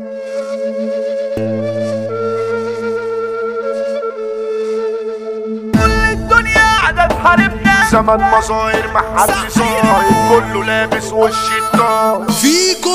زمن مظاهر محدش صاير، كله لابس وش الطار فيكو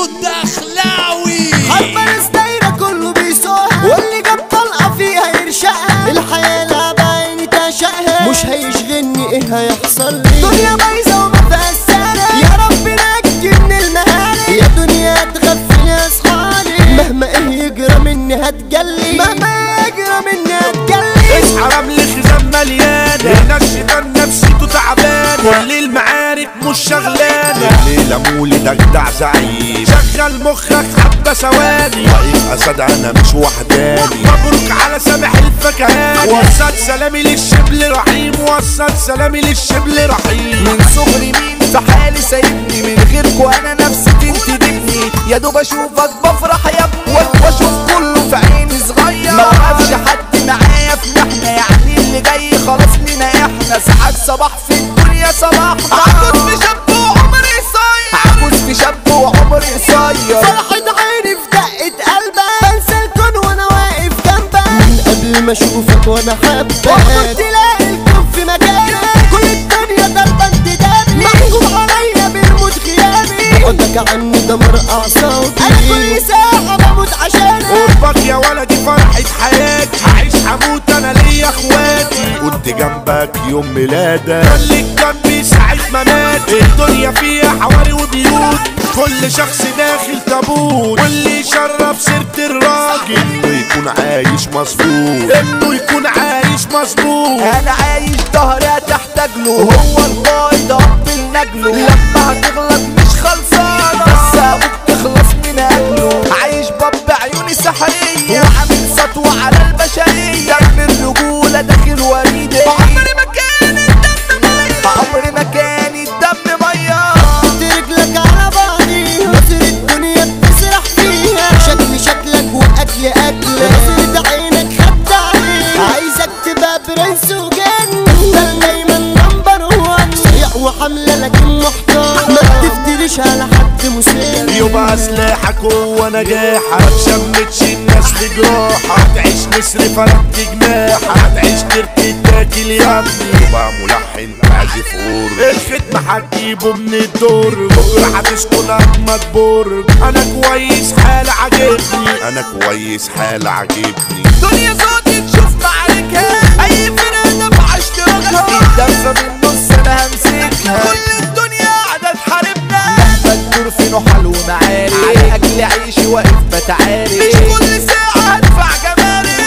الدخلاوي حرب دايرة كله بيسوق، واللي جاب طلقة فيها يرشقها. الحياة لعبة عيني تعشقها، مش هيشغلني ايه هيحصل لي. دنيا بايظة وما فيهاش سنة، يا رب نجي من المهالك. يا دنيا تغفل يا اصحابي، مهما ايه يجرى مني هتجلي، مهما يجرى مني هتجلي. اصحى رمل خزان مليانة، هنا الشيطان نفسيته تعبانة، كل المعارك مش شغلانة. الليلة مولد اجدع زعيم، شغل مخك حبة ثواني، واقف اسد انا مش وحداني. مبروك على سامح الفكهاني، وصلت سلامي للشبل رحيم، وصلت سلامي للشبل رحيم. من صغري مين في حالي سايبني، من غيركوا انا نفسي تنتدبني. يا دوب اشوفك بفرح يا ابني، واشوف كله في عيني صغير. ما وقفش حد معايا في محنة، يعني اللي جاي خلاص لينا احنا. ساعات صباح في الدنيا صباحنا، عجوز في شاب وعمري قصير، عجوز في شاب وعمري قصير. فرحة عيني في دقة قلبك، بنسى الكون وانا واقف جنبك. من قبل ما اشوفك وانا حبك، وقت تلاقي الكون في مكانك. كل الدنيا ضربة انتدابي، محكوم عليا بالموت غيابي. بعدك عني دمر اعصابي، كل ساعة بموت عشانك. قربك يا ولدي فرحة حياتي، هعيش هموت انا ليا اخواتي. كنت جنبك يوم ميلادك، خليك جنبي ساعة مماتي. الدنيا فيها حواري وبيوت، كل شخص داخل تابوت. واللي يشرف سيرة الراجل انه يكون عايش مظبوط، انه يكون عايش مظبوط. انا عايش ظهري تحتاج له، هو القائد اب النجله. لما هتغلط مش خلصانه، بس ابوك تخلص من اجله. عايش باب عيوني سحريه، وعامل سطوه على البشريه. دم الرجوله داخل وريدي، عمري ما كان الدم ميه، عمري ما كان الدم ميه. حط رجلك على بعضي، مصر الدنيا بتسرح فيها. شكلك واكل اكلك، نظرة عينك خدت عليك. عايزك تبقى برنس وجن، تفضل دايما نمبر وان. صيع وحملة لكن محتار، ما تفتريش على حد مسن. يبقى سلاحك هو نجاحك، ما تشمتش الناس بجراحك. هتعيش نسر فردت جناحك، هتعيش تاكل يا ابني. يبقى ملحن تعزف اور، الختم هتجيبه من الدور. بكره هتسكن اجمد برج. انا كويس حال عاجبني، انا كويس حال عاجبني. دنيا صوتي تشوف معاركها، اي فرقة دفع اشتراكها. الدفة من نص انا همسكها، كل الدنيا قاعدة تحاربنا. مهما تدور في نحل ومعارك، على اكل عيشي واقف بتعارك. مش كل ساعة هدفع جمارك،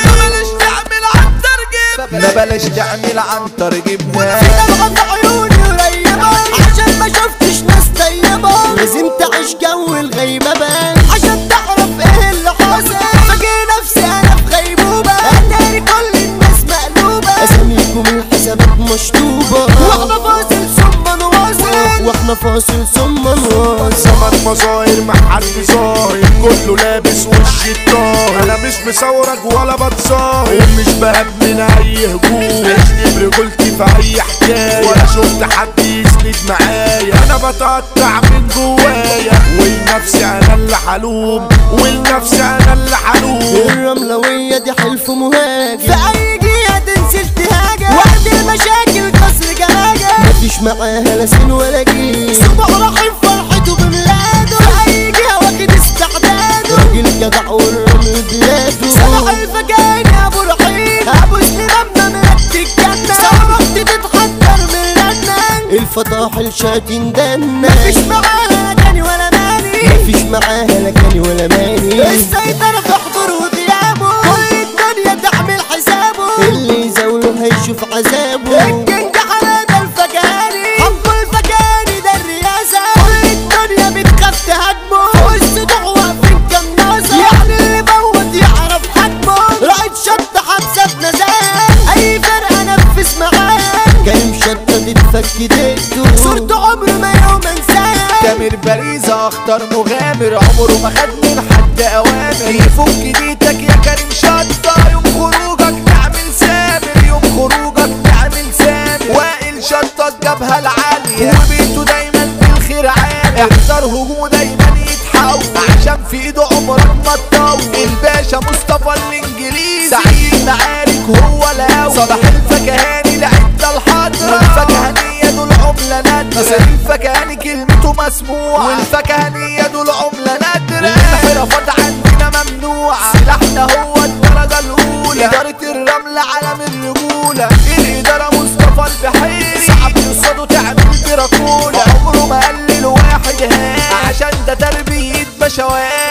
ما بلاش تعمل عنتر جبنا. في دمعة في عيوني قريبة، عشان ما شفتش ناس طيبة. لازم تعيش جو الغيبة بان، عشان تعرف ايه اللي حاصل. فاكر نفسي انا في غيبوبة، اتاري كل الناس مقلوبة. اساميكم الحسابات مشطوبة، واحنا فاصل ثم نواصل، واحنا فاصل ثم نواصل. زمن مظاهر محد ظاهر، كله لابس وش الطاهر. انا مش مصورك ولا بتصاهر، مش بهب من اي هجوم. عشت برجولتي في اي حكايه، ولا شفت حد يسند معايا. انا بتقطع من جوايا، ولنفسي انا اللي حلوم، ولنفسي انا اللي حلوم. الرملوية دي حلف مهاجم، في اي جهة تنزل تهاجم. وقت المشاكل كسر جلاجة، مفيش معاها لا سين ولا جيل. صبح رحيم فرحته بميلاده، في اي جهة واخد استعداده. راجل جدع والرمل بلاده، سامح الفكاني ابو رحيم. ابو سليمان مملكة الجنة، صرفت تتحضر من لنا. الفطاحل شاتين دنا، مفيش معاها لا كاني ولا ماني، مفيش معاها لا كاني ولا ماني. السيطرة في حضور وغيابه، كل الدنيا تعمل حسابه. اللي يزاوله هيشوف عذابه. الجنج على ده الفكاني، حب الفكاني ده الرياسة. كل الدنيا بتخاف تهاجمه، فوق السطوح واقفين كناسة. يعني اللي بوت يعرف حجمه، رائد شط حبسة بنزاهة. اي فرقة نفس معاه، كريم شطة تتفك ديته. صورته عمره ما يوم انساها. تامر باريزة اختار مغامر، عمره ما خد من حد اوامر. يفك ديتك يا كريم شطة، يوم خروجك تعمل سامر، يوم خروجك تعمل سامر. وائل شطة الجبهة العالية، وبيته دايما بالخير عالي. احذر هجومه دايما يتحول، عشان في ايده عمرك ما تطول.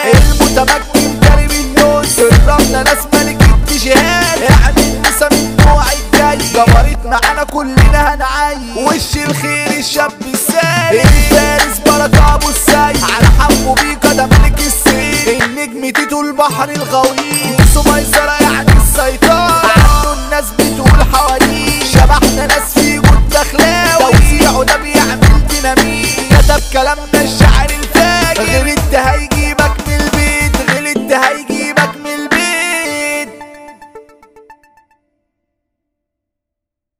المتمكن كريم النوس الرملة ناس ملك التجهال اعمل نسا من نوع الجاي جواريت معانا كلنا هنعاي وش الخير الشاب الساي الفارس بركة ابو الساي على حمو بيكا ده ملك السيل النجم تيتو البحر الغويط سميسرة يعني السيطرة عنه الناس